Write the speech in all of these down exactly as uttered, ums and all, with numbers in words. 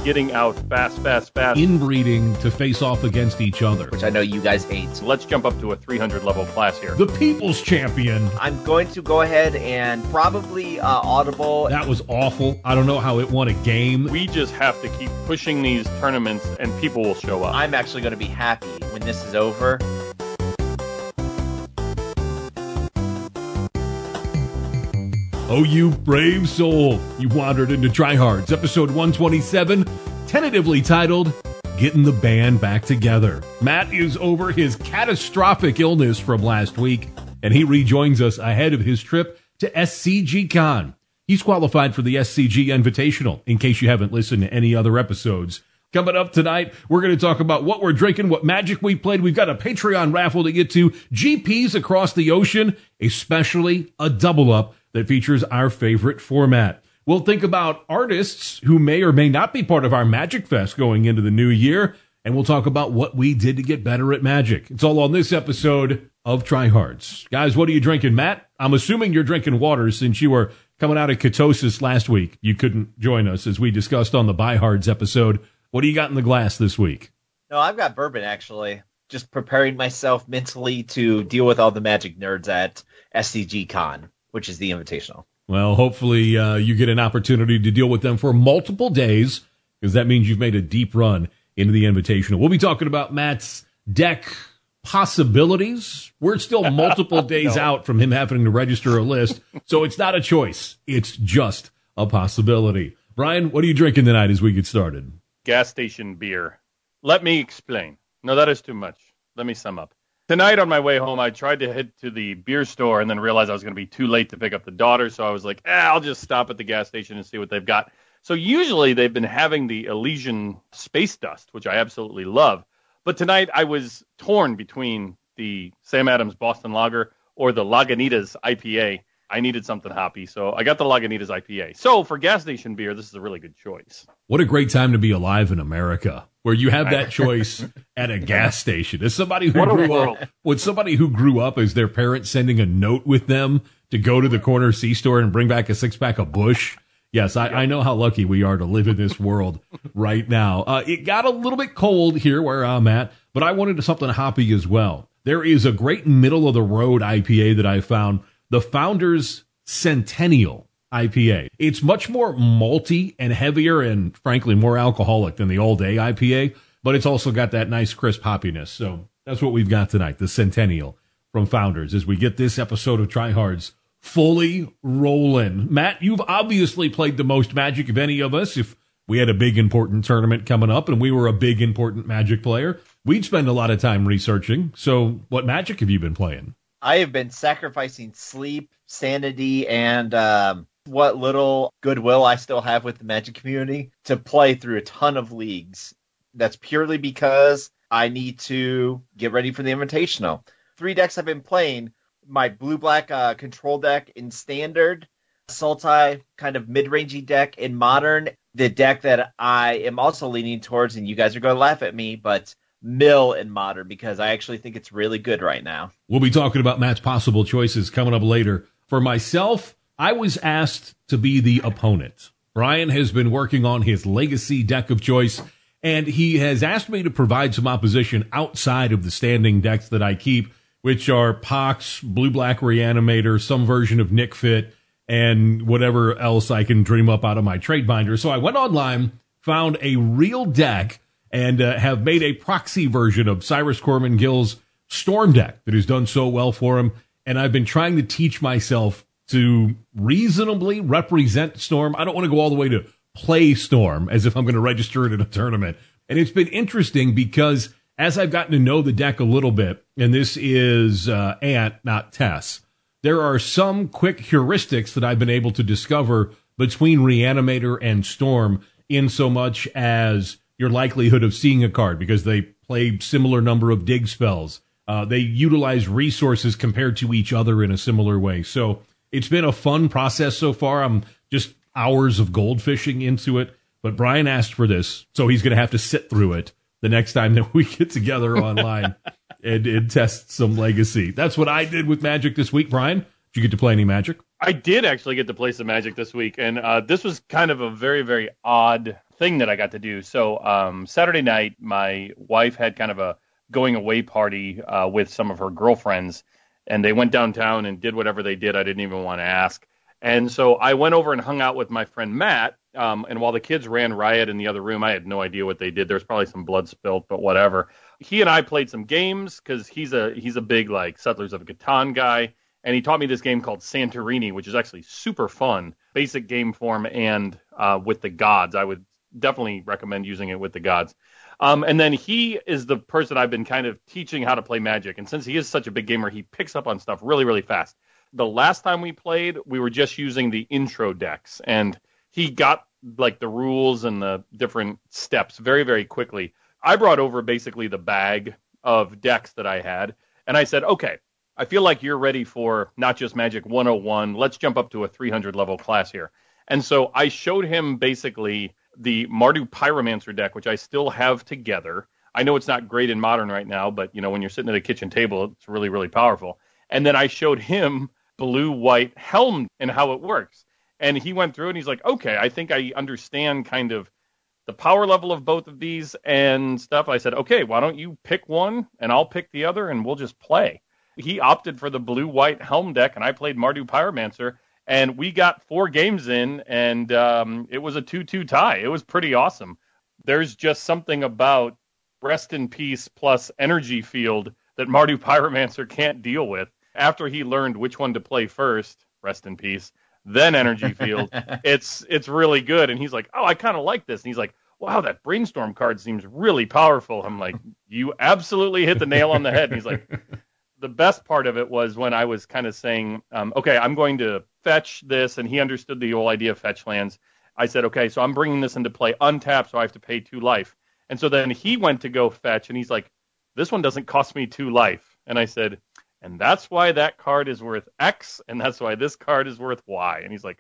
getting out fast, fast, fast. Inbreeding to face off against each other. Which I know you guys hate. So let's jump up to a three hundred level class here. The People's Champion. I'm going to go ahead and probably uh, Audible. That was awful. I don't know how it won a game. We just have to keep pushing these tournaments and people will show up. I'm actually going to be happy when this is over. Oh, you brave soul. You wandered into Tryhards, episode one twenty-seven, tentatively titled, Getting the Band Back Together. Matt is over his catastrophic illness from last week, and he rejoins us ahead of his trip to S C G Con. He's qualified for the S C G Invitational, in case you haven't listened to any other episodes. Coming up tonight, we're going to talk about what we're drinking, what Magic we played. We've got a Patreon raffle to get to, G Ps across the ocean, especially a double-up that features our favorite format. We'll think about artists who may or may not be part of our Magic Fest going into the new year, and we'll talk about what we did to get better at Magic. It's all on this episode of Tryhards. Guys, what are you drinking, Matt? I'm assuming you're drinking water since you were coming out of ketosis last week. You couldn't join us as we discussed on the Buy Hards episode. What do you got in the glass this week? No, I've got bourbon, actually. Just preparing myself mentally to deal with all the Magic nerds at S C G Con, which is the Invitational. Well, hopefully uh, you get an opportunity to deal with them for multiple days, because that means you've made a deep run into the Invitational. We'll be talking about Matt's deck possibilities. We're still multiple days no. out from him having to register a list, so it's not a choice. It's just a possibility. Brian, what are you drinking tonight as we get started? Gas station beer. Let me explain. No, that is too much. Let me sum up. Tonight on my way home, I tried to head to the beer store and then realized I was going to be too late to pick up the daughter. So I was like, eh, I'll just stop at the gas station and see what they've got. So usually they've been having the Elysian Space Dust, which I absolutely love. But tonight I was torn between the Sam Adams Boston Lager or the Lagunitas I P A. I needed something hoppy, so I got the Lagunitas I P A. So for gas station beer, this is a really good choice. What a great time to be alive in America, where you have that choice at a gas station. As somebody who grew up, with somebody who grew up as their parents sending a note with them to go to the corner C store and bring back a six pack of Busch. Yes, I, I know how lucky we are to live in this world right now. Uh, it got a little bit cold here where I'm at, but I wanted something hoppy as well. There is a great middle of the road I P A that I found. The Founders Centennial I P A. It's much more malty and heavier and, frankly, more alcoholic than the all-day I P A, but it's also got that nice crisp hoppiness. So that's what we've got tonight, the Centennial from Founders, as we get this episode of Tryhards fully rolling. Matt, you've obviously played the most Magic of any of us. If we had a big, important tournament coming up and we were a big, important Magic player, we'd spend a lot of time researching. So what Magic have you been playing? I have been sacrificing sleep, sanity, and um, what little goodwill I still have with the Magic community to play through a ton of leagues. That's purely because I need to get ready for the Invitational. Three decks I've been playing, my blue-black uh, control deck in Standard, Sultai kind of mid-rangey deck in Modern, the deck that I am also leaning towards, and you guys are going to laugh at me, but Mill in Modern, because I actually think it's really good right now. We'll be talking about Matt's possible choices coming up later. For myself, I was asked to be the opponent. Brian has been working on his Legacy deck of choice, and he has asked me to provide some opposition outside of the standing decks that I keep, which are Pox, Blue-Black Reanimator, some version of Nick Fit, and whatever else I can dream up out of my trade binder. So I went online, found a real deck, and uh, have made a proxy version of Cyrus Corman Gill's Storm deck that has done so well for him. And I've been trying to teach myself to reasonably represent Storm. I don't want to go all the way to play Storm as if I'm going to register it in a tournament. And it's been interesting because as I've gotten to know the deck a little bit, and this is uh, Ant, not Tess, there are some quick heuristics that I've been able to discover between Reanimator and Storm, in so much as your likelihood of seeing a card, because they play similar number of dig spells. Uh, they utilize resources compared to each other in a similar way. So it's been a fun process so far. I'm just hours of goldfishing into it. But Brian asked for this, so he's going to have to sit through it the next time that we get together online and, and test some Legacy. That's what I did with Magic this week. Brian, did you get to play any Magic? I did actually get to play some Magic this week, and uh, this was kind of a very, very odd thing that I got to do. So um, Saturday night, my wife had kind of a going away party uh, with some of her girlfriends, and they went downtown and did whatever they did. I didn't even want to ask. And so I went over and hung out with my friend Matt. Um, and while the kids ran riot in the other room, I had no idea what they did. There was probably some blood spilt, but whatever. He and I played some games because he's a he's a big like Settlers of Catan guy. And he taught me this game called Santorini, which is actually super fun, basic game form, and uh, with the gods. I would definitely recommend using it with the gods. Um, and then he is the person I've been kind of teaching how to play Magic. And since he is such a big gamer, he picks up on stuff really, really fast. The last time we played, we were just using the intro decks, and he got like the rules and the different steps very, very quickly. I brought over basically the bag of decks that I had, and I said, okay, I feel like you're ready for not just Magic one oh one. Let's jump up to a three hundred level class here. And so I showed him basically the Mardu Pyromancer deck, which I still have together. I know it's not great in Modern right now, but you know, when you're sitting at a kitchen table, it's really, really powerful. And then I showed him blue-white Helm and how it works. And he went through and he's like, okay, I think I understand kind of the power level of both of these and stuff. I said, okay, why don't you pick one and I'll pick the other and we'll just play. He opted for the blue-white Helm deck, and I played Mardu Pyromancer, and we got four games in, and um, it was a two two tie. It was pretty awesome. There's just something about Rest in Peace plus Energy Field that Mardu Pyromancer can't deal with. After he learned which one to play first, Rest in Peace, then Energy Field, it's it's really good. And he's like, oh, I kind of like this. And he's like, wow, that Brainstorm card seems really powerful. I'm like, you absolutely hit the nail on the head. And he's like, the best part of it was when I was kind of saying, um, okay, I'm going to fetch this, and he understood the whole idea of fetch lands. I said, okay, so I'm bringing this into play untapped, so I have to pay two life. And so then he went to go fetch, and he's like, this one doesn't cost me two life. And I said, and that's why that card is worth X, and that's why this card is worth Y. And he's like,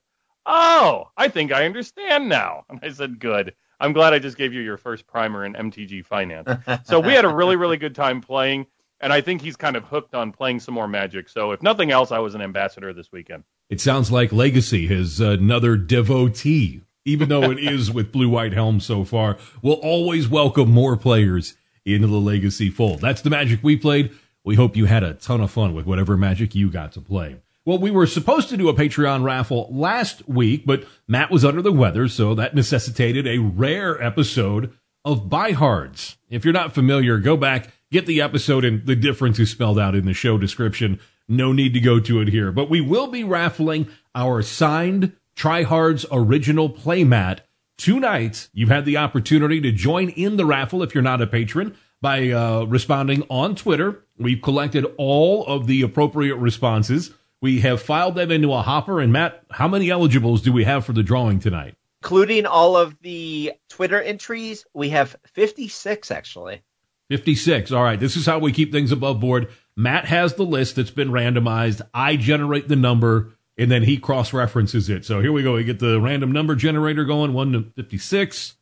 oh, I think I understand now. And I said, good. I'm glad I just gave you your first primer in M T G Finance. So we had a really, really good time playing. And I think he's kind of hooked on playing some more Magic. So if nothing else, I was an ambassador this weekend. It sounds like Legacy is another devotee, even though it is with Blue-White Helm so far. We'll always welcome more players into the Legacy fold. That's the Magic we played. We hope you had a ton of fun with whatever Magic you got to play. Well, we were supposed to do a Patreon raffle last week, but Matt was under the weather, so that necessitated a rare episode of Biehards. If you're not familiar, go back, get the episode, and the difference is spelled out in the show description. No need to go to it here. But we will be raffling our signed Tryhards original playmat tonight. You've had the opportunity to join in the raffle if you're not a patron by uh, responding on Twitter. We've collected all of the appropriate responses. We have filed them into a hopper. And Matt, how many eligibles do we have for the drawing tonight? Including all of the Twitter entries, we have fifty-six, actually. fifty-six. All right. This is how we keep things above board. Matt has the list that's been randomized. I generate the number, and then he cross-references it. So here we go. We get the random number generator going, one to fifty-six.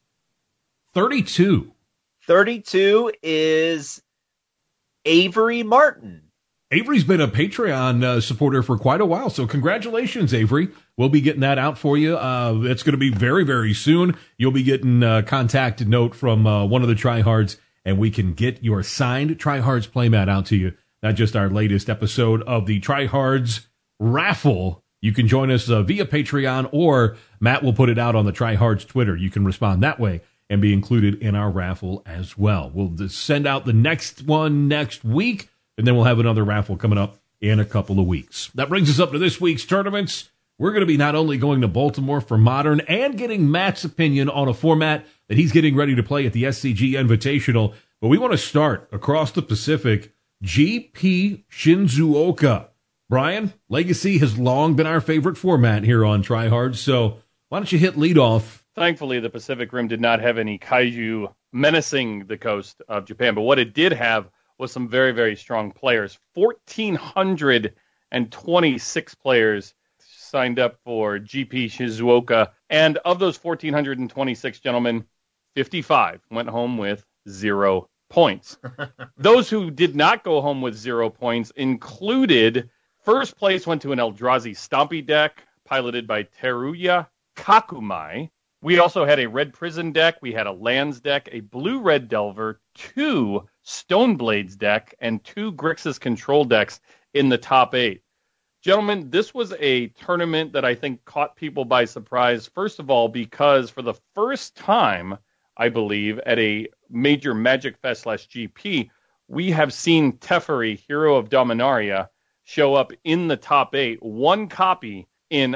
thirty-two. thirty-two is Avery Martin. Avery's been a Patreon uh, supporter for quite a while, so congratulations, Avery. We'll be getting that out for you. Uh, it's going to be very, very soon. You'll be getting a contact note from uh, one of the Tryhards, and we can get your signed Tryhards playmat out to you. Not just our latest episode of the Tryhards raffle. You can join us uh, via Patreon, or Matt will put it out on the Tryhards Twitter. You can respond that way and be included in our raffle as well. We'll send out the next one next week, and then we'll have another raffle coming up in a couple of weeks. That brings us up to this week's tournaments. We're going to be not only going to Baltimore for Modern and getting Matt's opinion on a format that he's getting ready to play at the S C G Invitational, but we want to start across the Pacific, G P Shizuoka. Brian, Legacy has long been our favorite format here on Tryhard, so why don't you hit lead off? Thankfully, the Pacific Rim did not have any kaiju menacing the coast of Japan, but what it did have was some very, very strong players. one thousand four hundred twenty-six players signed up for G P Shizuoka, and of those one thousand four hundred twenty-six gentlemen, fifty-five went home with zero points. Those who did not go home with zero points included, first place went to an Eldrazi Stompy deck, piloted by Teruya Kakumai. We also had a red prison deck, we had a lands deck, a blue-red delver, two Stoneblades deck, and two Grixis control decks in the top eight. Gentlemen, this was a tournament that I think caught people by surprise, first of all, because for the first time, I believe, at a major Magic Fest slash G P, we have seen Teferi, Hero of Dominaria, show up in the top eight, one copy in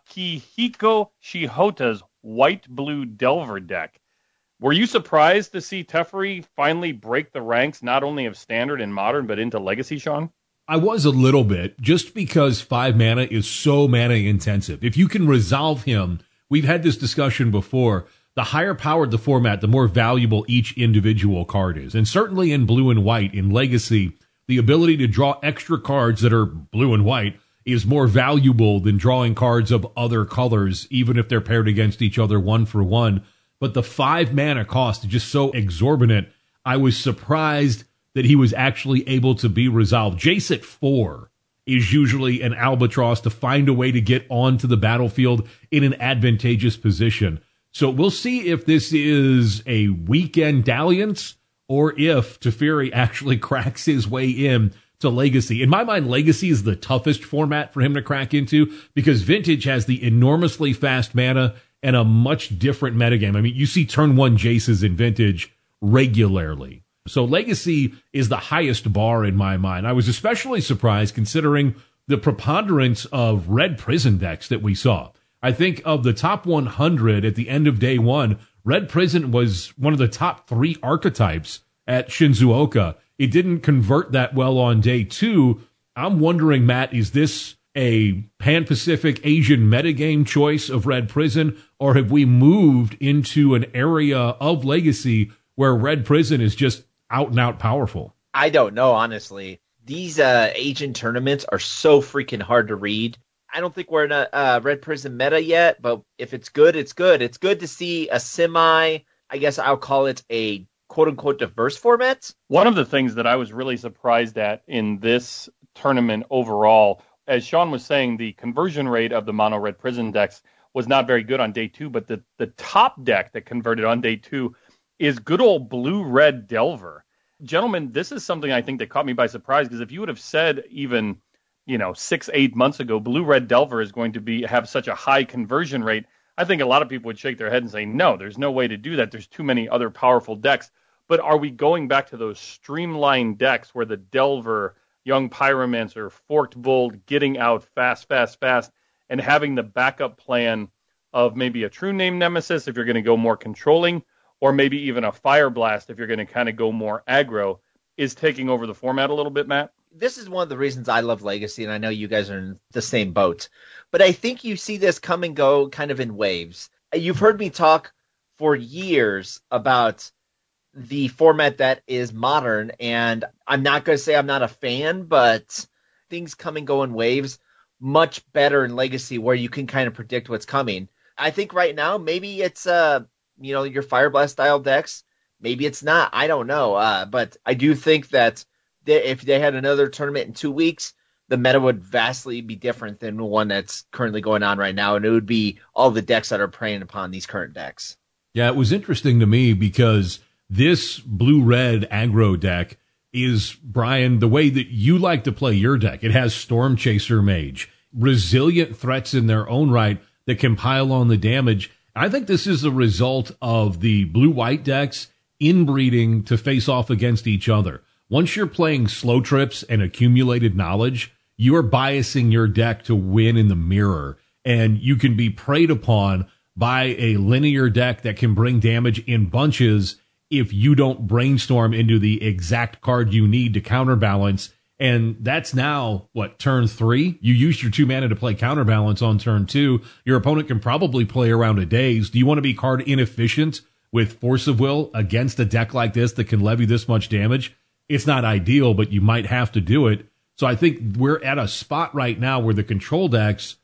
Akihiko Shihota's white-blue Delver deck. Were you surprised to see Teferi finally break the ranks, not only of Standard and Modern, but into Legacy, Sean? I was a little bit, just because five mana is so mana intensive. If you can resolve him, we've had this discussion before, the higher powered the format, the more valuable each individual card is. And certainly in blue and white, in Legacy, the ability to draw extra cards that are blue and white is more valuable than drawing cards of other colors, even if they're paired against each other one for one. But the five mana cost is just so exorbitant, I was surprised that he was actually able to be resolved. Jace at four is usually an albatross to find a way to get onto the battlefield in an advantageous position. So we'll see if this is a weekend dalliance or if Teferi actually cracks his way in to Legacy. In my mind, Legacy is the toughest format for him to crack into because Vintage has the enormously fast mana and a much different metagame. I mean, you see turn one Jaces in Vintage regularly. So Legacy is the highest bar in my mind. I was especially surprised considering the preponderance of red prison decks that we saw. I think of the top one hundred at the end of day one, Red Prison was one of the top three archetypes at Shizuoka. It didn't convert that well on day two. I'm wondering, Matt, is this a Pan-Pacific Asian metagame choice of Red Prison, or have we moved into an area of Legacy where Red Prison is just out and out powerful? I don't know, honestly. These uh, Asian tournaments are so freaking hard to read. I don't think we're in a uh, Red Prison meta yet, but if it's good, it's good. It's good to see a semi, I guess I'll call it a quote-unquote diverse format. One of the things that I was really surprised at in this tournament overall, as Sean was saying, the conversion rate of the mono Red Prison decks was not very good on day two, but the, the top deck that converted on day two is good old blue-red Delver. Gentlemen, this is something I think that caught me by surprise, because if you would have said even, you know, six, eight months ago, blue-red Delver is going to be have such a high conversion rate, I think a lot of people would shake their head and say, no, there's no way to do that. There's too many other powerful decks. But are we going back to those streamlined decks where the Delver, Young Pyromancer, Forked Bolt, getting out fast, fast, fast, and having the backup plan of maybe a True Name Nemesis if you're going to go more controlling, or maybe even a Fire Blast if you're going to kind of go more aggro, is taking over the format a little bit, Matt? This is one of the reasons I love Legacy, and I know you guys are in the same boat. But I think you see this come and go kind of in waves. You've heard me talk for years about the format that is modern, and I'm not going to say I'm not a fan, but things come and go in waves. Much better in Legacy where you can kind of predict what's coming. I think right now maybe it's uh you know your Fire Blast style decks. Maybe it's not. I don't know. Uh, but I do think that they, if they had another tournament in two weeks, the meta would vastly be different than the one that's currently going on right now, and it would be all the decks that are preying upon these current decks. Yeah, it was interesting to me because this blue-red aggro deck is, Brian, the way that you like to play your deck. It has Storm Chaser Mage, resilient threats in their own right that can pile on the damage. I think this is a result of the blue-white decks inbreeding to face off against each other. Once you're playing slow trips and accumulated knowledge, you are biasing your deck to win in the mirror, and you can be preyed upon by a linear deck that can bring damage in bunches if you don't brainstorm into the exact card you need to counterbalance. And that's now, what, turn three? You used your two mana to play counterbalance on turn two. Your opponent can probably play around a daze. Do you want to be card inefficient with Force of Will against a deck like this that can levy this much damage? It's not ideal, but you might have to do it. So I think we're at a spot right now where the control decks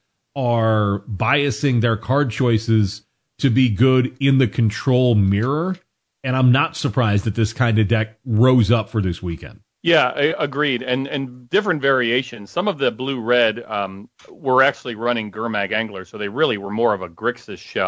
are biasing their card choices to be good in the control mirror. And I'm not surprised that this kind of deck rose up for this weekend. Yeah, I, agreed. And and different variations. Some of the blue-red um, were actually running Gurmag Angler, so they really were more of a Grixis shell.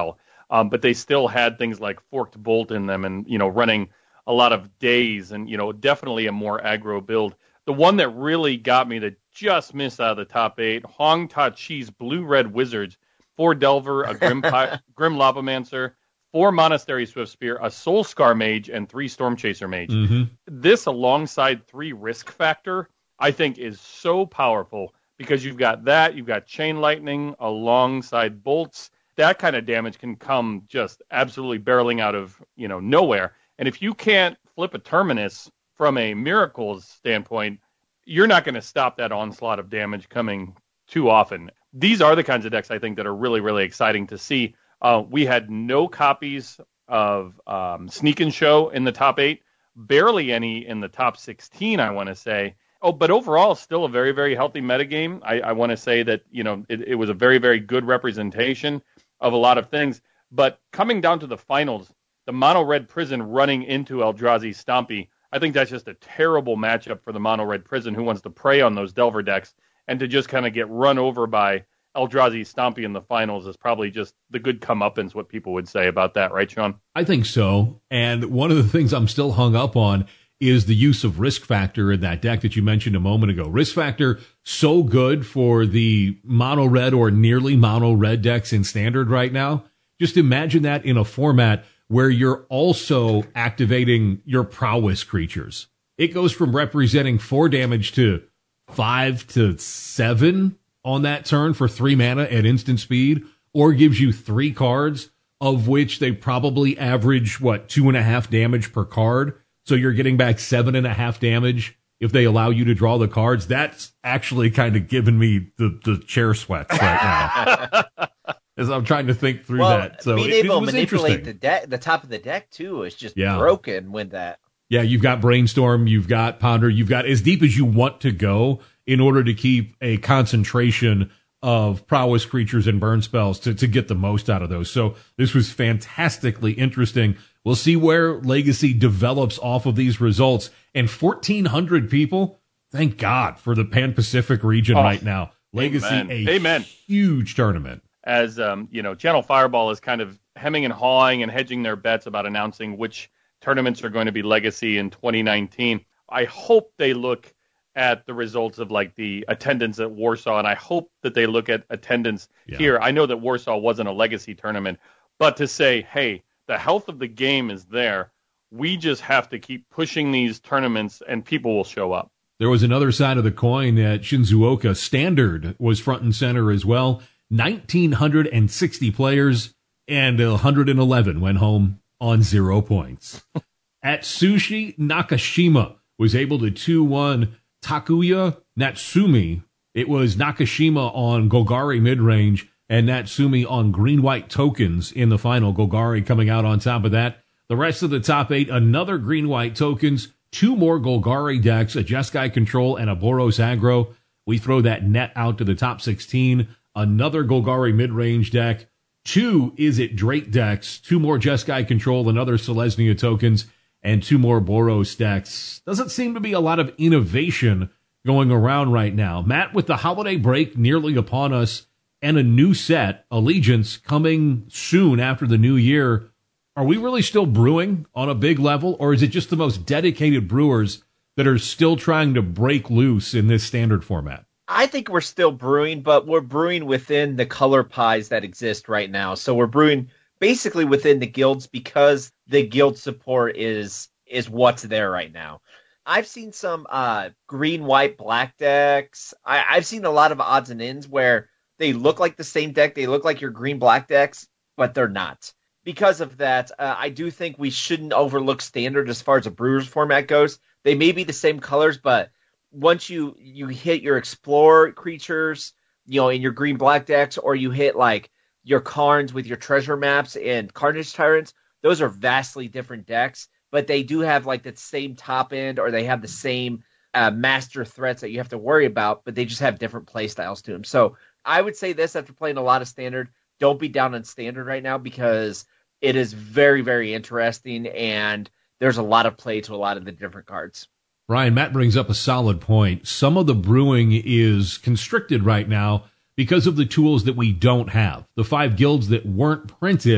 Um, but they still had things like Forked Bolt in them and, you know, running a lot of days and, you know, definitely a more aggro build. The one that really got me that just missed out of the top eight, Hong Ta Chi's Blue-Red Wizards, four Delver, a Grim, Pi- Grim Lavamancer, four Monastery Swift Spear, a Soul Scar Mage, and three Storm Chaser Mage. Mm-hmm. This alongside three Risk Factor, I think is so powerful because you've got that, you've got Chain Lightning alongside Bolts. That kind of damage can come just absolutely barreling out of, you know, nowhere. And if you can't flip a Terminus from a Miracles standpoint, you're not going to stop that onslaught of damage coming too often. These are the kinds of decks I think that are really, really exciting to see. Uh, we had no copies of um, Sneak and Show in the top eight, barely any in the top sixteen, I want to say. Oh, but overall, still a very, very healthy metagame. I, I want to say that, you know, it, it was a very, very good representation of a lot of things. But coming down to the finals, the Mono Red Prison running into Eldrazi Stompy, I think that's just a terrible matchup for the Mono Red Prison who wants to prey on those Delver decks, and to just kind of get run over by Eldrazi Stompy in the finals is probably just the good comeuppance, what people would say about that, right, Sean? I think so. And one of the things I'm still hung up on is the use of Risk Factor in that deck that you mentioned a moment ago. Risk Factor, so good for the mono red or nearly mono red decks in Standard right now. Just imagine that in a format where you're also activating your prowess creatures. It goes from representing four damage to five to seven on that turn for three mana at instant speed, or gives you three cards, of which they probably average, what, two and a half damage per card. So you're getting back seven and a half damage if they allow you to draw the cards. That's actually kind of giving me the, the chair sweats right now. As I'm trying to think through well, that. So being it, able it was to manipulate the interesting. deck, the top of the deck too, is just Yeah. broken with that. Yeah, you've got Brainstorm, you've got Ponder, you've got as deep as you want to go in order to keep a concentration of prowess creatures and burn spells to, to get the most out of those. So this was fantastically interesting. We'll see where Legacy develops off of these results. And fourteen hundred people, thank God for the Pan-Pacific region Oh, right now. Legacy, amen. a Amen. huge tournament. As, um, you know, Channel Fireball is kind of hemming and hawing and hedging their bets about announcing which tournaments are going to be Legacy in twenty nineteen. I hope they look at the results of like the attendance at Warsaw, and I hope that they look at attendance Yeah. here. I know that Warsaw wasn't a Legacy tournament, but to say, hey, the health of the game is there. We just have to keep pushing these tournaments and people will show up. There was another side of the coin at Shinzuoka. Standard was front and center as well. one thousand nine hundred sixty players, and one hundred eleven went home on zero points. At Sushi, Nakashima was able to two one Takuya Natsumi. It was Nakashima on Golgari midrange and Natsumi on green-white tokens in the final. Golgari coming out on top of that. The rest of the top eight, another green-white tokens, two more Golgari decks, a Jeskai Control and a Boros Aggro. We throw that net out to the top sixteen. Another Golgari mid-range deck. Two Is It Drake decks, two more Jeskai Control and other Selesnya tokens, and two more Boros decks. Doesn't seem to be a lot of innovation going around right now. Matt, with the holiday break nearly upon us and a new set, Allegiance, coming soon after the new year, are we really still brewing on a big level, or is it just the most dedicated brewers that are still trying to break loose in this Standard format? I think we're still brewing, but we're brewing within the color pies that exist right now. So we're brewing basically within the guilds because the guild support is is what's there right now. I've seen some uh, green, white, black decks. I, I've seen a lot of odds and ends where they look like the same deck. They look like your green, black decks, but they're not. Because of that, uh, I do think we shouldn't overlook Standard as far as a Brewers format goes. They may be the same colors, but once you, you hit your Explore creatures, you know, in your green, black decks, or you hit like your Karns with your treasure maps and Carnage Tyrants, those are vastly different decks, but they do have like the same top end, or they have the same uh, master threats that you have to worry about, but they just have different play styles to them. So I would say this after playing a lot of Standard, don't be down on Standard right now because it is very, very interesting, and there's a lot of play to a lot of the different cards. Ryan, Matt brings up a solid point. Some of the brewing is constricted right now because of the tools that we don't have. The five guilds that weren't printed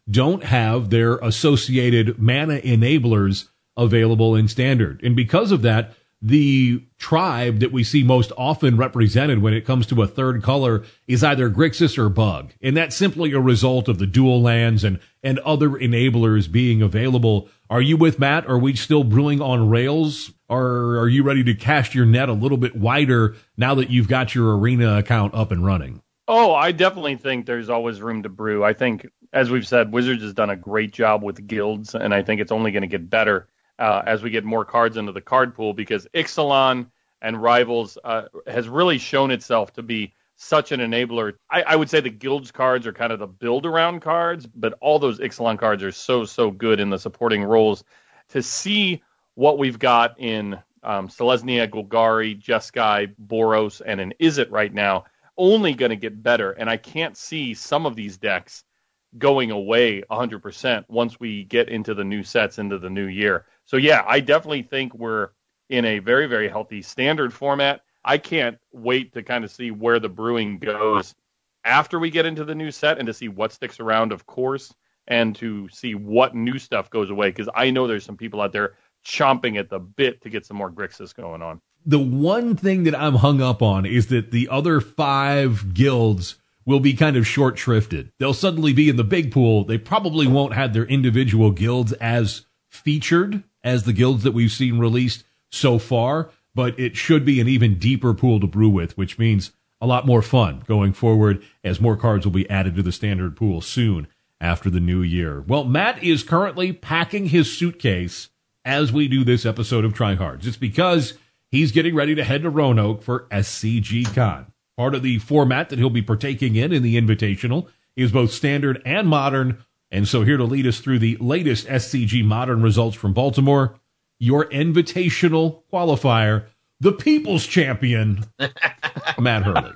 don't have their associated mana enablers available in Standard. And because of that, the tribe that we see most often represented when it comes to a third color is either Grixis or Bug. And that's simply a result of the dual lands and, and other enablers being available. Are you with Matt? Are we still brewing on rails? Or are you ready to cast your net a little bit wider now that you've got your arena account up and running? Oh, I definitely think there's always room to brew. I think, as we've said, Wizards has done a great job with guilds, and I think it's only going to get better uh, as we get more cards into the card pool, because Ixalan and Rivals uh, has really shown itself to be such an enabler. I, I would say the guilds cards are kind of the build-around cards, but all those Ixalan cards are so, so good in the supporting roles. To see what we've got in um, Selesnya, Golgari, Jeskai, Boros, and an Izzet right now, only going to get better. And I can't see some of these decks going away one hundred percent once we get into the new sets, into the new year. So yeah, I definitely think we're in a very, very healthy Standard format. I can't wait to kind of see where the brewing goes after we get into the new set, and to see what sticks around, of course, and to see what new stuff goes away, because I know there's some people out there chomping at the bit to get some more Grixis going on. The one thing that I'm hung up on is that the other five guilds will be kind of short shrifted. They'll suddenly be in the big pool. They probably won't have their individual guilds as featured as the guilds that we've seen released so far, but it should be an even deeper pool to brew with, which means a lot more fun going forward as more cards will be added to the Standard pool soon after the new year. Well, Matt is currently packing his suitcase as we do this episode of Tryhards. It's because he's getting ready to head to Roanoke for S C G Con. Part of the format that he'll be partaking in in the Invitational is both Standard and Modern. And so here to lead us through the latest S C G Modern results from Baltimore, your Invitational qualifier, the People's Champion, Matt Hurley.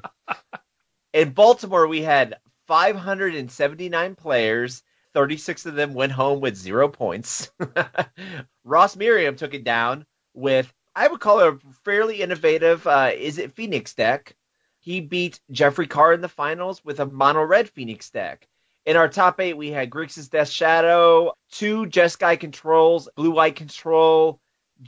In Baltimore, we had five hundred seventy-nine players. thirty-six of them went home with zero points. Ross Merriam took it down with, I would call it a fairly innovative, uh, Izzet Phoenix deck. He beat Jeffrey Carr in the finals with a mono-red Phoenix deck. In our top eight, we had Grixis Death Shadow, two Jeskai controls, Blue-White Control,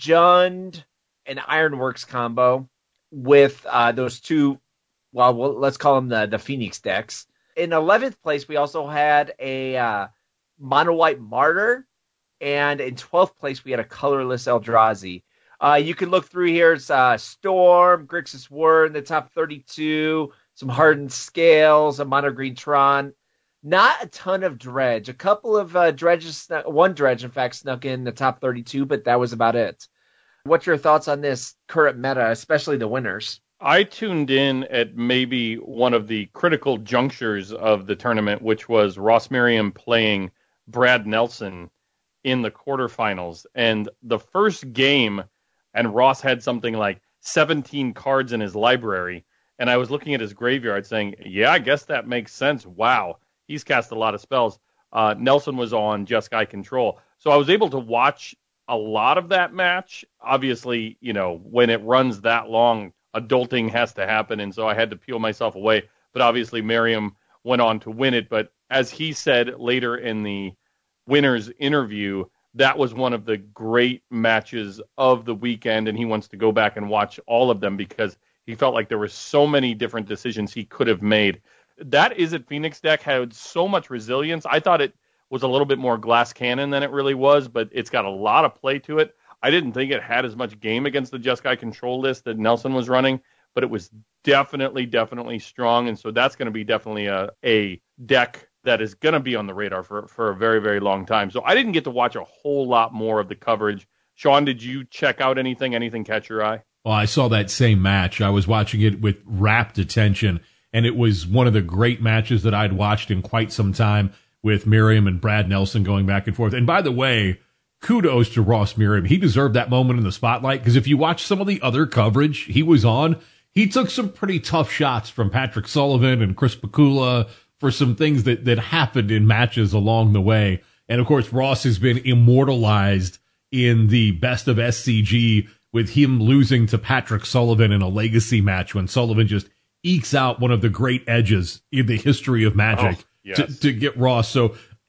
Jund, and Ironworks combo with uh, those two, well, well, let's call them the, the Phoenix decks. In eleventh place, we also had a uh, mono-white Martyr, and in twelfth place, we had a colorless Eldrazi. Uh, you can look through here. It's uh, Storm, Grixis Word in the top thirty-two, some Hardened Scales, a Mono Green Tron. Not a ton of Dredge. A couple of uh, Dredges, one Dredge, in fact, snuck in the top thirty-two, but that was about it. What's your thoughts on this current meta, especially the winners? I tuned in at maybe one of the critical junctures of the tournament, which was Ross Merriam playing Brad Nelson in the quarterfinals. And the first game, and Ross had something like seventeen cards in his library. And I was looking at his graveyard saying, yeah, I guess that makes sense. Wow, he's cast a lot of spells. Uh, Nelson was on Jeskai Control. So I was able to watch a lot of that match. Obviously, you know, when it runs that long, adulting has to happen, and so I had to peel myself away. But obviously, Merriam went on to win it. But as he said later in the winner's interview, that was one of the great matches of the weekend, and he wants to go back and watch all of them because he felt like there were so many different decisions he could have made. That Izzet Phoenix deck had so much resilience. I thought it was a little bit more glass cannon than it really was, but it's got a lot of play to it. I didn't think it had as much game against the Jeskai Control list that Nelson was running, but it was definitely, definitely strong. And so that's going to be definitely a, a deck that is going to be on the radar for, for a very, very long time. So I didn't get to watch a whole lot more of the coverage. Sean, did you check out anything? Anything catch your eye? Well, I saw that same match. I was watching it with rapt attention, and it was one of the great matches that I'd watched in quite some time with Merriam and Brad Nelson going back and forth. And by the way, kudos to Ross Merriam. He deserved that moment in the spotlight because if you watch some of the other coverage he was on, he took some pretty tough shots from Patrick Sullivan and Chris Pakula for some things that, that happened in matches along the way. And of course, Ross has been immortalized in the best of S C G with him losing to Patrick Sullivan in a legacy match when Sullivan just ekes out one of the great edges in the history of Magic. Oh, yes. to, to get Ross. So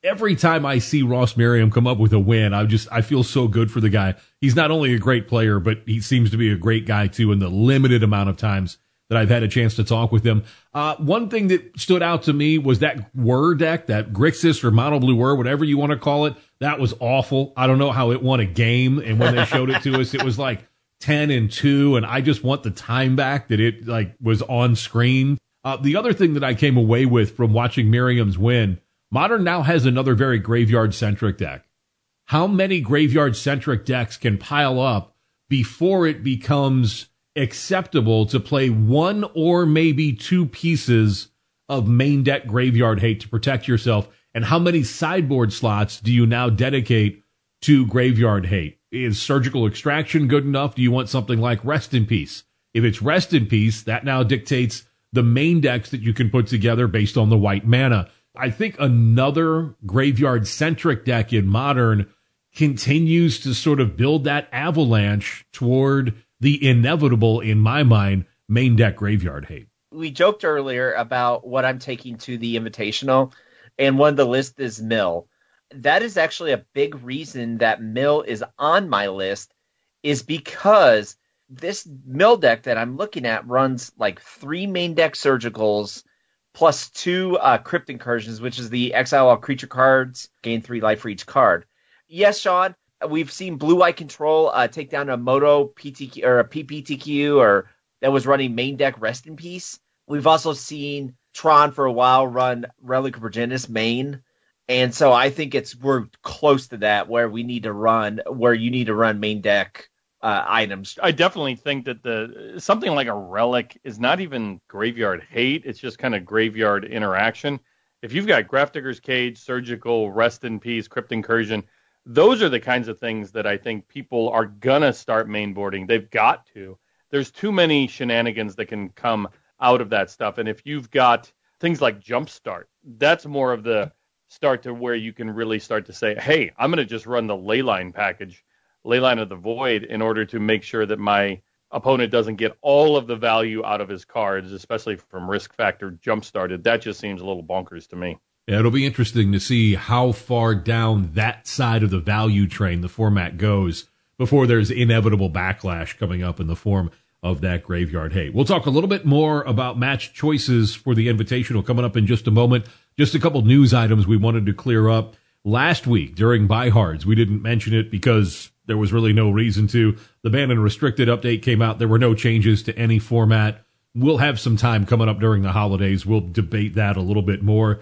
every time I see Ross Merriam come up with a win, I just I feel so good for the guy. He's not only a great player, but he seems to be a great guy too. In the limited amount of times that I've had a chance to talk with him, uh, one thing that stood out to me was that Whir deck, that Grixis or Mono Blue Whir, whatever you want to call it. That was awful. I don't know how it won a game, and when they showed it to us, it was like ten and two, and I just want the time back that it like was on screen. Uh, the other thing that I came away with from watching Merriam's win, Modern now has another very graveyard-centric deck. How many graveyard-centric decks can pile up before it becomes acceptable to play one or maybe two pieces of main deck graveyard hate to protect yourself? And how many sideboard slots do you now dedicate to graveyard hate? Is Surgical Extraction good enough? Do you want something like Rest in Peace? If it's Rest in Peace, that now dictates the main decks that you can put together based on the white mana. I think another graveyard-centric deck in Modern continues to sort of build that avalanche toward the inevitable, in my mind, main deck graveyard hate. We joked earlier about what I'm taking to the Invitational, and one of the lists is Mill. That is actually a big reason that Mill is on my list, is because this Mill deck that I'm looking at runs like three main deck Surgicals plus two uh, Crypt Incursions, which is the exile all creature cards, gain three life for each card. Yes, Sean, we've seen Blue-White Control uh, take down a Moto P T Q or a P P T Q or that was running main deck Rest in Peace. We've also seen Tron for a while run Relic of Progenitus main. And so I think it's we're close to that where we need to run, where you need to run main deck uh, items. I definitely think that the something like a Relic is not even graveyard hate. It's just kind of graveyard interaction. If you've got Grafdigger's Cage, Surgical, Rest in Peace, Crypt Incursion, those are the kinds of things that I think people are going to start mainboarding. They've got to. There's too many shenanigans that can come out of that stuff. And if you've got things like Jumpstart, that's more of the start to where you can really start to say, hey, I'm going to just run the Leyline package, Leyline of the Void, in order to make sure that my opponent doesn't get all of the value out of his cards, especially from risk factor Jumpstarted. That just seems a little bonkers to me. Yeah, it'll be interesting to see how far down that side of the value train the format goes before there's inevitable backlash coming up in the form of that graveyard hate. We'll talk a little bit more about match choices for the Invitational coming up in just a moment. Just a couple news items we wanted to clear up. Last week during Buy Hards, we didn't mention it because there was really no reason to. The Banned and Restricted update came out. There were no changes to any format. We'll have some time coming up during the holidays. We'll debate that a little bit more.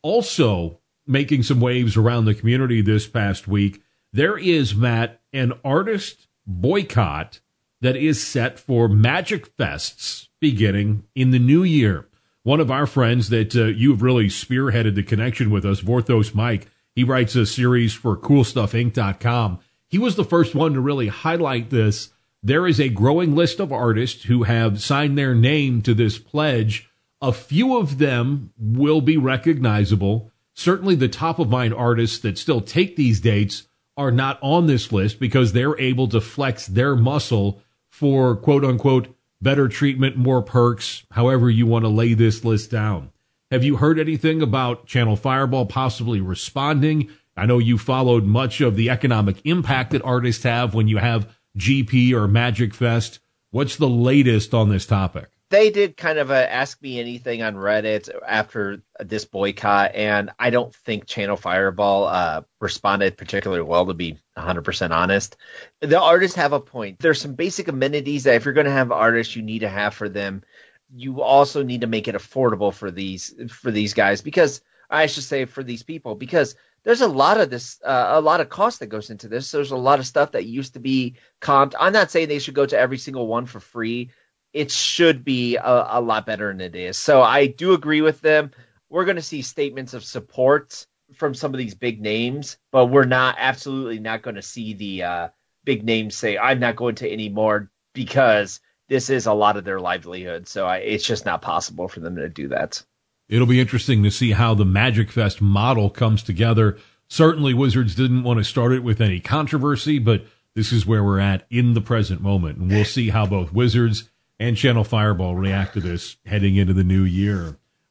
Also, making some waves around the community this past week, there is, Matt, an artist boycott that is set for Magic Fests beginning in the new year. One of our friends that uh, you've really spearheaded the connection with us, Vorthos Mike, he writes a series for cool stuff inc dot com. He was the first one to really highlight this. There is a growing list of artists who have signed their name to this pledge. A few of them will be recognizable. Certainly the top-of-mind artists that still take these dates are not on this list because they're able to flex their muscle for, quote-unquote, better treatment, more perks, however you want to lay this list down. Have you heard anything about Channel Fireball possibly responding? I know you followed much of the economic impact that artists have when you have G P or Magic Fest. What's the latest on this topic? They did kind of a Ask Me Anything on Reddit after this boycott, and I don't think Channel Fireball uh, responded particularly well, to be one hundred percent honest. The artists have a point. There's some basic amenities that if you're going to have artists, you need to have for them. You also need to make it affordable for these for these guys, because I should say for these people, because there's a lot of this, uh, a lot of cost that goes into this. There's a lot of stuff that used to be comped. I'm not saying they should go to every single one for free. It should be a, a lot better than it is. So I do agree with them. We're going to see statements of support from some of these big names, but we're not absolutely not going to see the uh, big names say, I'm not going to anymore, because this is a lot of their livelihood. So I, it's just not possible for them to do that. It'll be interesting to see how the Magic Fest model comes together. Certainly Wizards didn't want to start it with any controversy, but this is where we're at in the present moment. And we'll see how both Wizards and Channel Fireball react to this heading into the new year.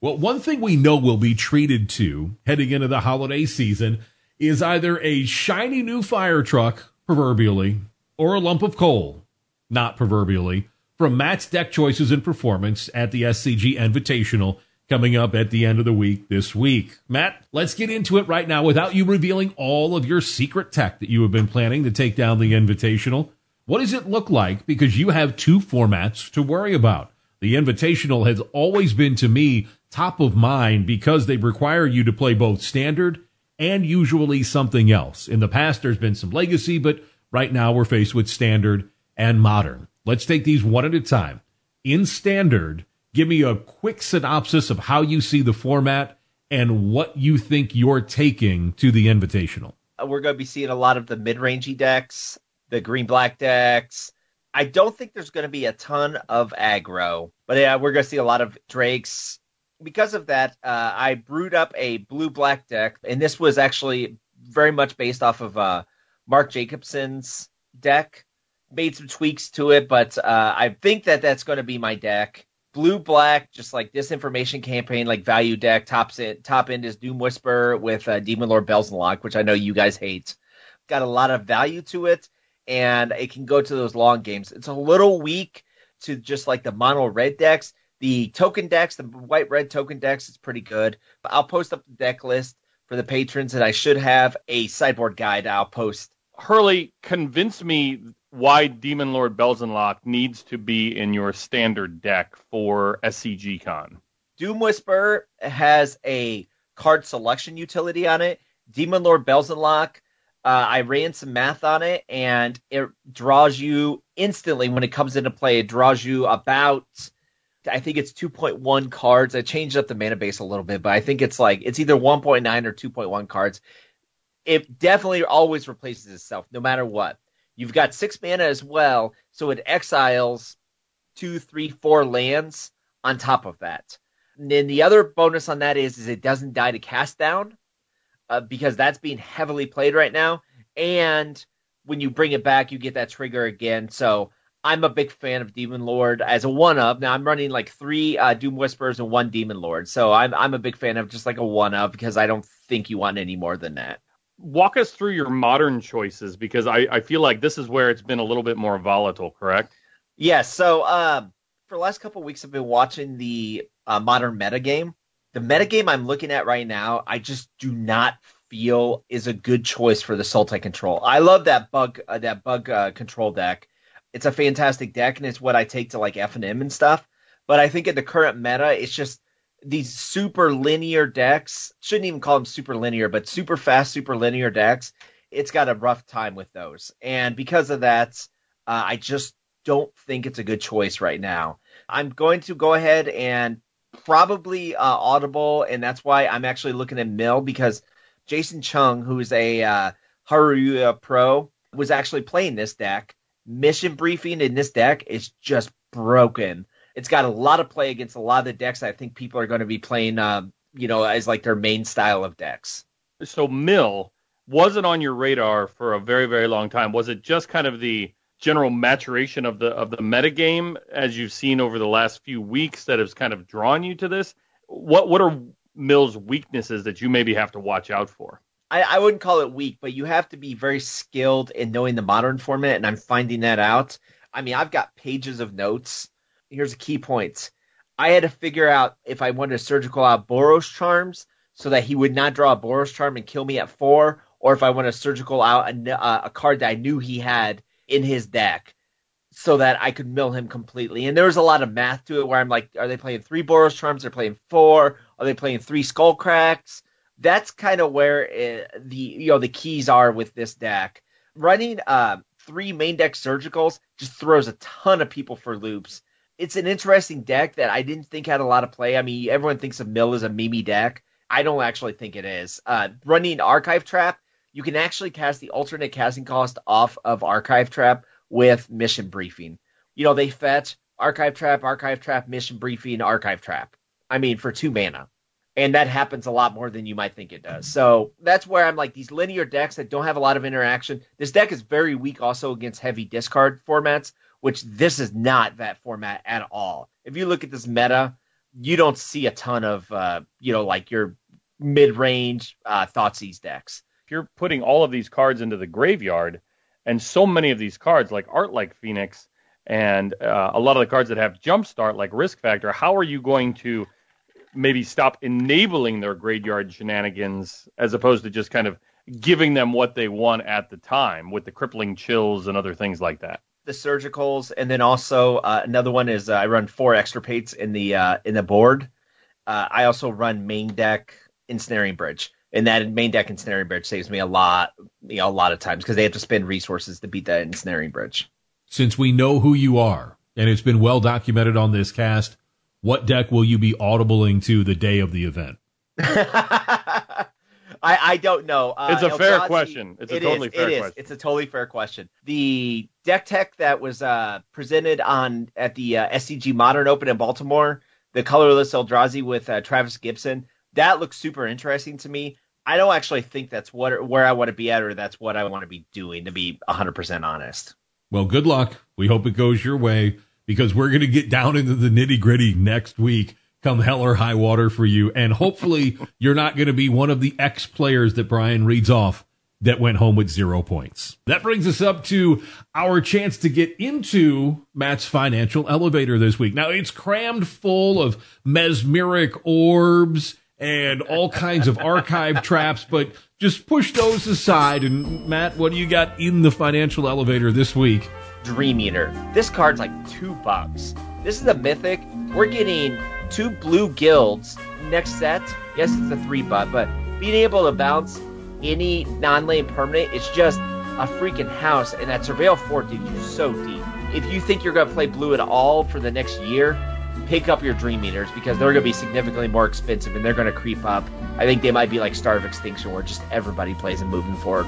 Well, one thing we know we'll be treated to heading into the holiday season is either a shiny new fire truck, proverbially, or a lump of coal, not proverbially, from Matt's deck choices and performance at the S C G Invitational coming up at the end of the week this week. Matt, let's get into it right now without you revealing all of your secret tech that you have been planning to take down the Invitational. What does it look like? Because you have two formats to worry about. The Invitational has always been, to me, top of mind because they require you to play both standard and usually something else. In the past, there's been some legacy, but right now we're faced with standard and modern. Let's take these one at a time. In standard, give me a quick synopsis of how you see the format and what you think you're taking to the Invitational. We're going to be seeing a lot of the mid-rangey decks, the green-black decks. I don't think there's going to be a ton of aggro, but yeah, we're going to see a lot of Drakes. Because of that, uh, I brewed up a blue-black deck, and this was actually very much based off of uh, Mark Jacobson's deck. Made some tweaks to it, but uh, I think that that's going to be my deck. Blue-black, just like Disinformation Campaign, like value deck. Tops it, top end is Doom Whisper with uh, Demon Lord Belzenlok, which I know you guys hate. Got a lot of value to it, and it can go to those long games. It's a little weak to just like the mono red decks. The token decks, the white-red token decks, is pretty good. But I'll post up the deck list for the patrons, and I should have a sideboard guide I'll post. Hurley, convince me why Demon Lord Belzenlok needs to be in your standard deck for S C G Con. Doom Whisper has a card selection utility on it. Demon Lord Belzenlok, uh, I ran some math on it, and it draws you instantly when it comes into play. It draws you about, I think it's two point one cards. I changed up the mana base a little bit, but I think it's like it's either one point nine or two point one cards. It definitely always replaces itself, no matter what. You've got six mana as well, so it exiles two, three, four lands on top of that. And then the other bonus on that is, is it doesn't die to cast down, uh, because that's being heavily played right now. And when you bring it back, you get that trigger again. So I'm a big fan of Demon Lord as a one-of. Now, I'm running like three uh, Doom Whispers and one Demon Lord. So I'm I'm a big fan of just like a one-of because I don't think you want any more than that. Walk us through your modern choices, because I, I feel like this is where it's been a little bit more volatile, correct? Yes. Yeah, so um, for the last couple of weeks, I've been watching the uh, modern metagame. The metagame I'm looking at right now, I just do not feel is a good choice for the Sultai control. I love that bug uh, that bug uh, control deck. It's a fantastic deck, and it's what I take to like F and M and stuff. But I think in the current meta, it's just these super linear decks. Shouldn't even call them super linear, but super fast, super linear decks. It's got a rough time with those. And because of that, uh, I just don't think it's a good choice right now. I'm going to go ahead and probably uh, Audible, and that's why I'm actually looking at Mill, because Jason Chung, who's a uh, Haruya Pro, was actually playing this deck. Mission Briefing in this deck is just broken. It's got a lot of play against a lot of the decks I think people are going to be playing, uh, you know, as like their main style of decks. So Mill wasn't on your radar for a very, very long time. Was it just kind of the general maturation of the of the metagame as you've seen over the last few weeks that has kind of drawn you to this? What what are Mill's weaknesses that you maybe have to watch out for? I, I wouldn't call it weak, but you have to be very skilled in knowing the modern format, and I'm finding that out. I mean, I've got pages of notes. Here's a key point. I had to figure out if I wanted to surgical out Boros Charms so that he would not draw a Boros Charm and kill me at four, or if I want to surgical out a, uh, a card that I knew he had in his deck so that I could mill him completely. And there was a lot of math to it where I'm like, are they playing three Boros Charms? They're playing four. Are they playing three Skull Cracks? That's kind of where it, the you know the keys are with this deck. Running uh, three main deck surgicals just throws a ton of people for loops. It's an interesting deck that I didn't think had a lot of play. I mean, everyone thinks of Mill as a Mimi deck. I don't actually think it is. Uh, running Archive Trap, you can actually cast the alternate casting cost off of Archive Trap with Mission Briefing. You know, they fetch Archive Trap, Archive Trap, Mission Briefing, Archive Trap. I mean, for two mana. And that happens a lot more than you might think it does. So that's where I'm like, these linear decks that don't have a lot of interaction. This deck is very weak also against heavy discard formats, which this is not that format at all. If you look at this meta, you don't see a ton of, uh, you know, like your mid-range uh, Thoughtseize decks. If you're putting all of these cards into the graveyard, and so many of these cards, like Art Like Phoenix, and uh, a lot of the cards that have Jumpstart, like Risk Factor, how are you going to maybe stop enabling their graveyard shenanigans as opposed to just kind of giving them what they want at the time with the Crippling Chills and other things like that? The Surgicals, and then also uh, another one is uh, I run four Extirpates in the uh, in the board. Uh, I also run main deck Ensnaring Bridge, and that main deck Ensnaring Bridge saves me a lot, you know, a lot of times because they have to spend resources to beat that Ensnaring Bridge. Since we know who you are, and it's been well documented on this cast, what deck will you be audibling to the day of the event? I, I don't know. Uh, it's a Eldrazi, fair question. It's a it totally is, fair it question. Is. It's a totally fair question. The deck tech that was uh, presented on at the uh, S C G Modern Open in Baltimore, the colorless Eldrazi with uh, Travis Gibson, that looks super interesting to me. I don't actually think that's what where I want to be at, or that's what I want to be doing, to be one hundred percent honest. Well, good luck. We hope it goes your way, because we're going to get down into the nitty gritty next week, come hell or high water for you. And hopefully you're not going to be one of the ex players that Brian reads off that went home with zero points. That brings us up to our chance to get into Matt's financial elevator this week. Now, it's crammed full of mesmeric orbs and all kinds of archive traps, but just push those aside. And Matt, what do you got in the financial elevator this week? Dream Eater. This card's like two bucks. This is a mythic. We're getting two blue guilds next set. Yes, it's a three butt, but being able to bounce any non-lane permanent, it's just a freaking house. And that Surveil four digs you so deep. If you think you're going to play blue at all for the next year, pick up your Dream Eaters, because they're going to be significantly more expensive and they're going to creep up. I think they might be like Star of Extinction, where just everybody plays them moving forward.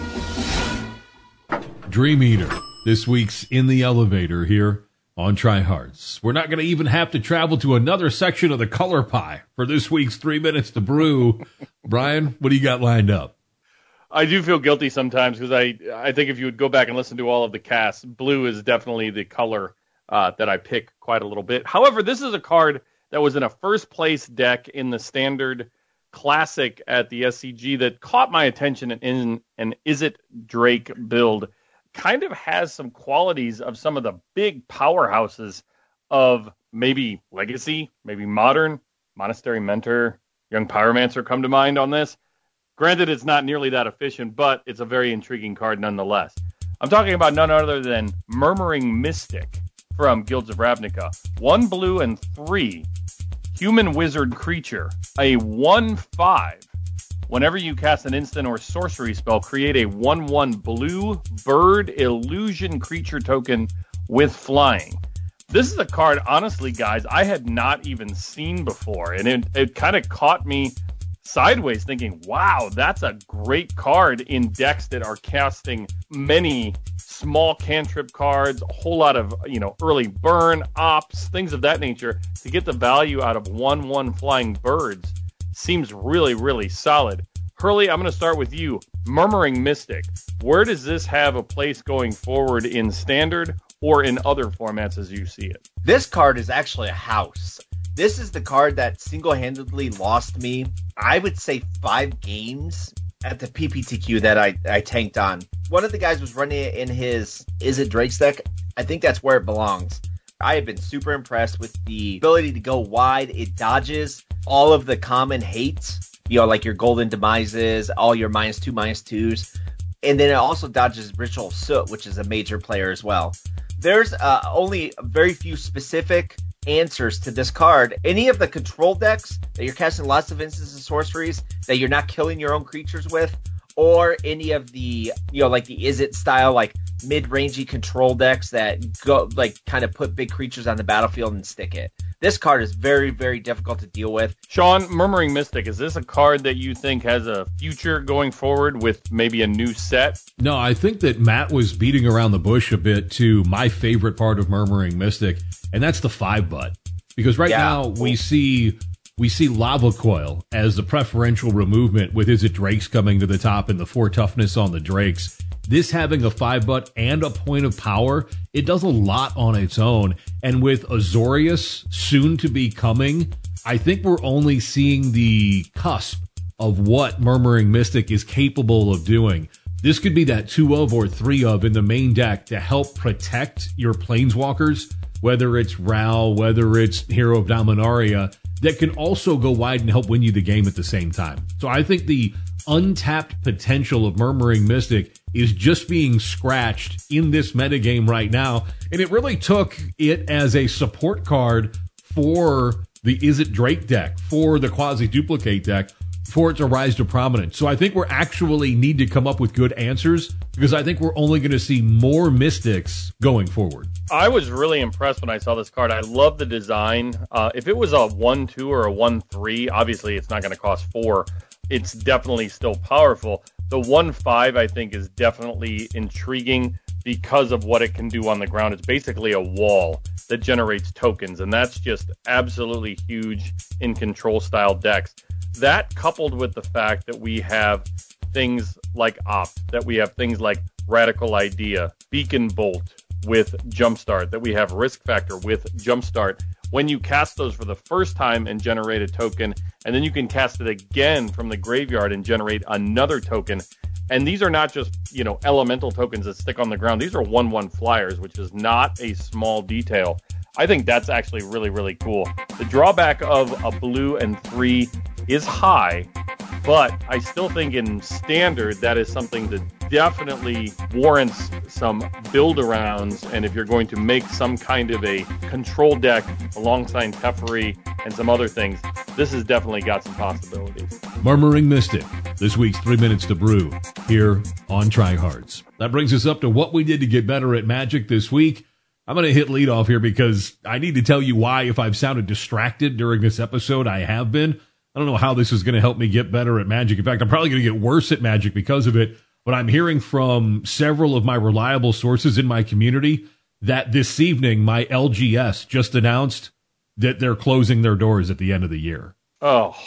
Dream Eater, this week's in the elevator here on Tryhards. We're not going to even have to travel to another section of the color pie for this week's Three Minutes to Brew. Brian, what do you got lined up? I do feel guilty sometimes, because I, I think if you would go back and listen to all of the casts, blue is definitely the color uh, that I pick quite a little bit. However, this is a card that was in a first place deck in the standard classic at the S C G that caught my attention in an Izzet Drake build. Kind of has some qualities of some of the big powerhouses of maybe Legacy, maybe Modern. Monastery Mentor, Young Pyromancer come to mind on this. Granted, it's not nearly that efficient, but it's a very intriguing card nonetheless. I'm talking about none other than Murmuring Mystic from Guilds of Ravnica. One blue and three human wizard creature. A one five. Whenever you cast an instant or sorcery spell, create a one one blue bird illusion creature token with flying. This is a card, honestly, guys, I had not even seen before. And it, it kind of caught me sideways thinking, wow, that's a great card in decks that are casting many small cantrip cards, a whole lot of, you know, early burn, ops, things of that nature. To get the value out of one one flying birds seems really, really solid. Hurley, I'm going to start with you. Murmuring Mystic. Where does this have a place going forward in Standard or in other formats as you see it? This card is actually a house. This is the card that single-handedly lost me, I would say, five games at the P P T Q that I, I tanked on. One of the guys was running it in his Izzet Drake's deck. I think that's where it belongs. I have been super impressed with the ability to go wide. It dodges all of the common hates, you know, like your Golden Demises, all your minus two, minus twos. And then it also dodges Ritual Soot, which is a major player as well. There's uh, only very few specific answers to this card. Any of the control decks that you're casting lots of instances and sorceries that you're not killing your own creatures with, or any of the, you know, like the Izzet style, like mid-rangey control decks that go, like, kind of put big creatures on the battlefield and stick it. This card is very, very difficult to deal with. Sean, Murmuring Mystic, is this a card that you think has a future going forward with maybe a new set? No, I think that Matt was beating around the bush a bit to my favorite part of Murmuring Mystic, and that's the five butt. Because right yeah. now we see we see Lava Coil as the preferential removement with Izzet Drakes coming to the top and the four toughness on the Drakes. this having a five butt and a point of power, it does a lot on its own. And with Azorius soon to be coming, I think we're only seeing the cusp of what Murmuring Mystic is capable of doing. This could be that two of or three of in the main deck to help protect your planeswalkers, whether it's Ral, whether it's Hero of Dominaria, that can also go wide and help win you the game at the same time. So I think the untapped potential of Murmuring Mystic is just being scratched in this metagame right now. And it really took it as a support card for the Izzet Drake deck, for the Quasi-Duplicate deck, for it to rise to prominence. So I think we're actually need to come up with good answers, because I think we're only going to see more Mystics going forward. I was really impressed when I saw this card. I love the design. Uh, if it was a one two or a one three, obviously it's not going to cost four. It's definitely still powerful. The one five, I think, is definitely intriguing because of what it can do on the ground. It's basically a wall that generates tokens, and that's just absolutely huge in control-style decks. That, coupled with the fact that we have things like Opt, that we have things like Radical Idea, Beacon Bolt with Jumpstart, that we have Risk Factor with Jumpstart. When you cast those for the first time and generate a token, and then you can cast it again from the graveyard and generate another token. And these are not just, you know, elemental tokens that stick on the ground. These are one one flyers, which is not a small detail. I think that's actually really, really cool. The drawback of a blue and three is high, but I still think in standard that is something that definitely warrants some build arounds. And if you're going to make some kind of a control deck alongside Teferi and some other things, this has definitely got some possibilities. Murmuring Mystic, this week's Three Minutes to Brew here on Tryhards. That brings us up to what we did to get better at Magic this week. I'm going to hit lead off here because I need to tell you why, if I've sounded distracted during this episode, I have been. I don't know how this is going to help me get better at Magic. In fact, I'm probably going to get worse at Magic because of it. But I'm hearing from several of my reliable sources in my community that this evening, my L G S just announced that they're closing their doors at the end of the year. Oh.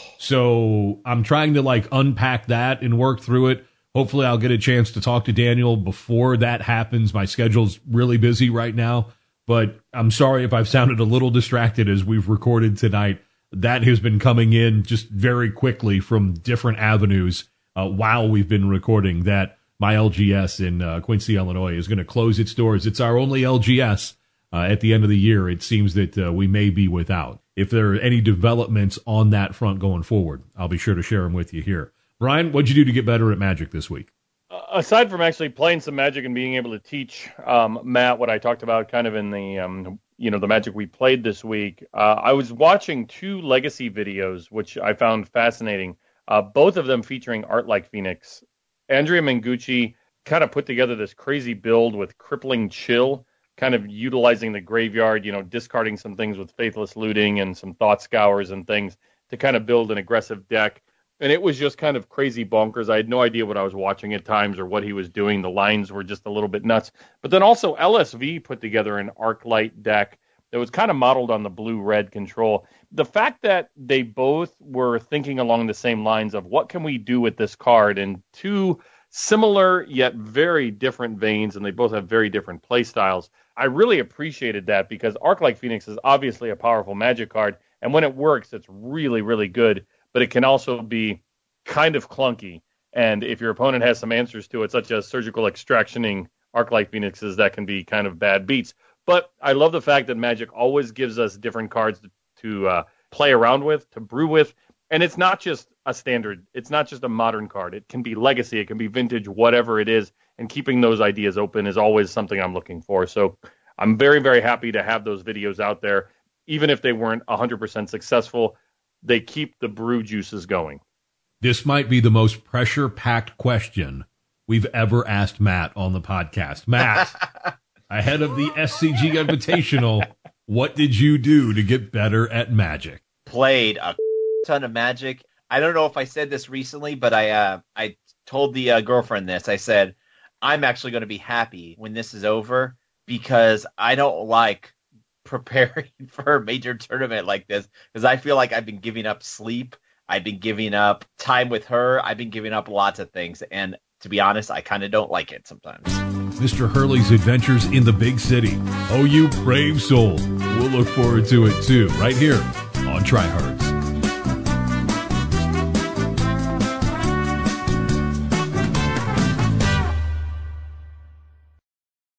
So I'm trying to like unpack that and work through it. Hopefully I'll get a chance to talk to Daniel before that happens. My schedule's really busy right now, but I'm sorry if I've sounded a little distracted as we've recorded tonight. That has been coming in just very quickly from different avenues uh, while we've been recording, that my L G S in uh, Quincy, Illinois is going to close its doors. It's our only L G S uh, at the end of the year. It seems that uh, we may be without. If there are any developments on that front going forward, I'll be sure to share them with you here. Brian, what'd you do to get better at Magic this week? Uh, aside from actually playing some Magic and being able to teach um, Matt what I talked about kind of in the, um, you know, the Magic we played this week, uh, I was watching two Legacy videos, which I found fascinating, uh, both of them featuring Art Like Phoenix. Andrea Mengucci kind of put together this crazy build with Crippling Chill, kind of utilizing the graveyard, you know, discarding some things with Faithless Looting and some Thought Scours and things to kind of build an aggressive deck. And it was just kind of crazy bonkers. I had no idea what I was watching at times or what he was doing. The lines were just a little bit nuts. But then also L S V put together an Arclight deck that was kind of modeled on the blue-red control. The fact that they both were thinking along the same lines of what can we do with this card in two similar yet very different veins, and they both have very different play styles. I really appreciated that because Arclight Phoenix is obviously a powerful Magic card, and when it works, it's really, really good. But it can also be kind of clunky. And if your opponent has some answers to it, such as surgical extractioning Arclight Phoenixes, that can be kind of bad beats. But I love the fact that Magic always gives us different cards to, to uh, play around with, to brew with. And it's not just a standard. It's not just a modern card. It can be Legacy. It can be Vintage, whatever it is. And keeping those ideas open is always something I'm looking for. So I'm very, very happy to have those videos out there. Even if they weren't one hundred percent successful, they keep the brew juices going. This might be the most pressure-packed question we've ever asked Matt on the podcast. Matt, ahead of the S C G Invitational, what did you do to get better at Magic? Played a ton of Magic. I don't know if I said this recently, but I uh, I told the uh, girlfriend this. I said, I'm actually going to be happy when this is over because I don't like preparing for a major tournament like this because I feel like I've been giving up sleep. I've been giving up time with her. I've been giving up lots of things. And to be honest, I kind of don't like it sometimes. Mister Hurley's adventures in the big city. Oh, you brave soul. We'll look forward to it too, right here on Tryhards.